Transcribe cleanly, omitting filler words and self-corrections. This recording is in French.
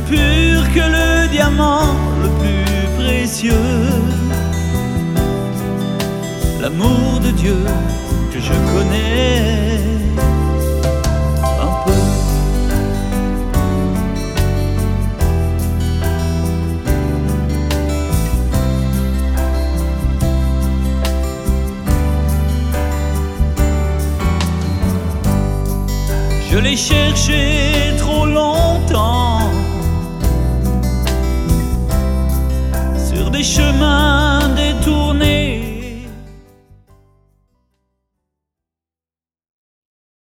pur que le diamant le plus précieux, l'amour de Dieu que je connais un peu. Je l'ai cherché trop longtemps sur des chemins